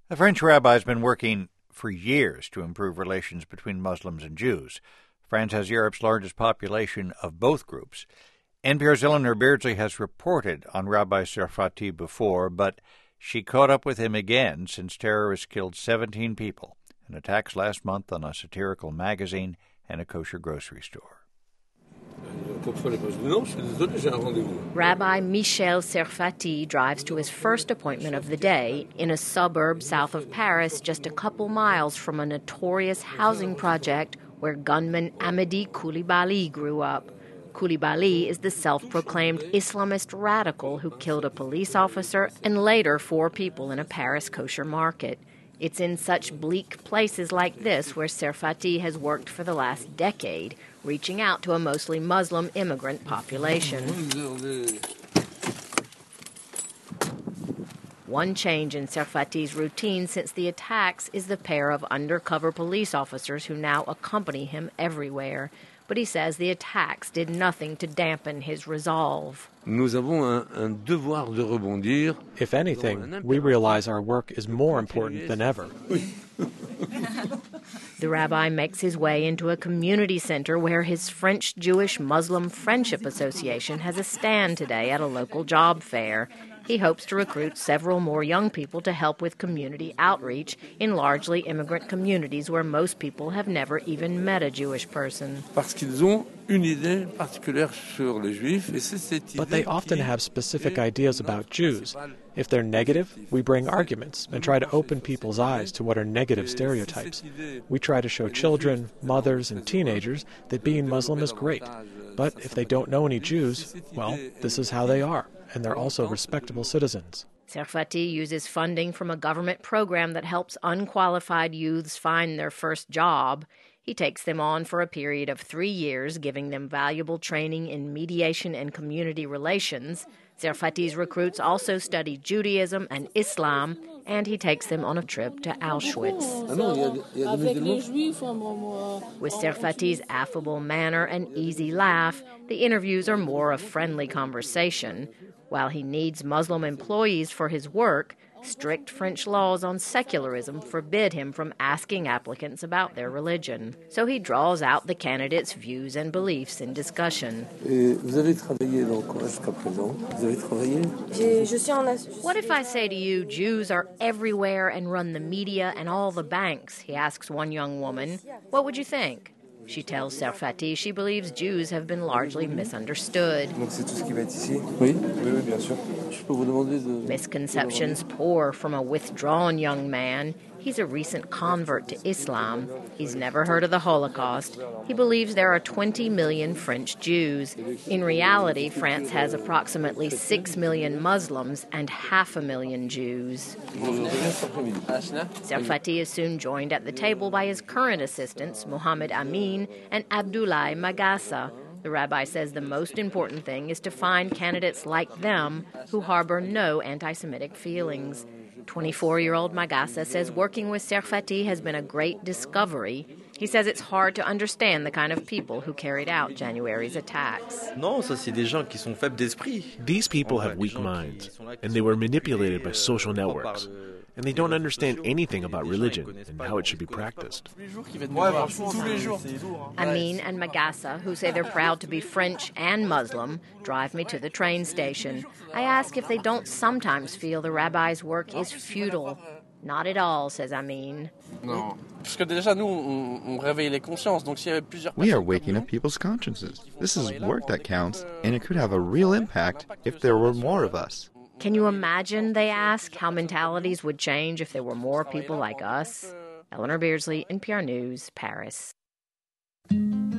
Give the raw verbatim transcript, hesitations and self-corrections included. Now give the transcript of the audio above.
The French rabbi has been working for years to improve relations between Muslims and Jews. France has Europe's largest population of both groups. N P R's Eleanor Beardsley has reported on Rabbi Serfati before, but she caught up with him again since terrorists killed seventeen people in attacks last month on a satirical magazine and a kosher grocery store. Rabbi Michel Serfati drives to his first appointment of the day in a suburb south of Paris, just a couple miles from a notorious housing project where gunman Amedy Coulibaly grew up. Coulibaly is the self-proclaimed Islamist radical who killed a police officer and later four people in a Paris kosher market. It's in such bleak places like this where Serfati has worked for the last decade, reaching out to a mostly Muslim immigrant population. One change in Serfati's routine since the attacks is the pair of undercover police officers who now accompany him everywhere. But he says the attacks did nothing to dampen his resolve. If anything, we realize our work is more important than ever. The rabbi makes his way into a community center where his French-Jewish-Muslim Friendship Association has a stand today at a local job fair. He hopes to recruit several more young people to help with community outreach in largely immigrant communities where most people have never even met a Jewish person. But they often have specific ideas about Jews. If they're negative, we bring arguments and try to open people's eyes to what are negative stereotypes. We try to show children, mothers, and teenagers that being Muslim is great. But if they don't know any Jews, well, this is how they are. And they're also respectable citizens. Serfati uses funding from a government program that helps unqualified youths find their first job. He takes them on for a period of three years, giving them valuable training in mediation and community relations. Serfati's recruits also study Judaism and Islam, and he takes them on a trip to Auschwitz. With Serfati's affable manner and easy laugh, the interviews are more a friendly conversation. While he needs Muslim employees for his work, strict French laws on secularism forbid him from asking applicants about their religion. So he draws out the candidates' views and beliefs in discussion. What if I say to you, Jews are everywhere and run the media and all the banks? He asks one young woman. What would you think? She tells Serfati she believes Jews have been largely misunderstood. Misconceptions pour from a withdrawn young man. He's a recent convert to Islam. He's never heard of the Holocaust. He believes there are twenty million French Jews. In reality, France has approximately six million Muslims and half a million Jews. Serfati is soon joined at the table by his current assistants, Mohammed Amin and Abdoulaye Magassa. The rabbi says the most important thing is to find candidates like them who harbor no anti-Semitic feelings. twenty-four-year-old Magassa says working with Serfati has been a great discovery. He says it's hard to understand the kind of people who carried out January's attacks. These people have weak minds, and they were manipulated by social networks. And they don't understand anything about religion and how it should be practiced. Amin and Magassa, who say they're proud to be French and Muslim, drive me to the train station. I ask if they don't sometimes feel the rabbi's work is futile. Not at all, says Amin. We are waking up people's consciences. This is work that counts, and it could have a real impact if there were more of us. Can you imagine, they ask, how mentalities would change if there were more people like us? Eleanor Beardsley, N P R News, Paris.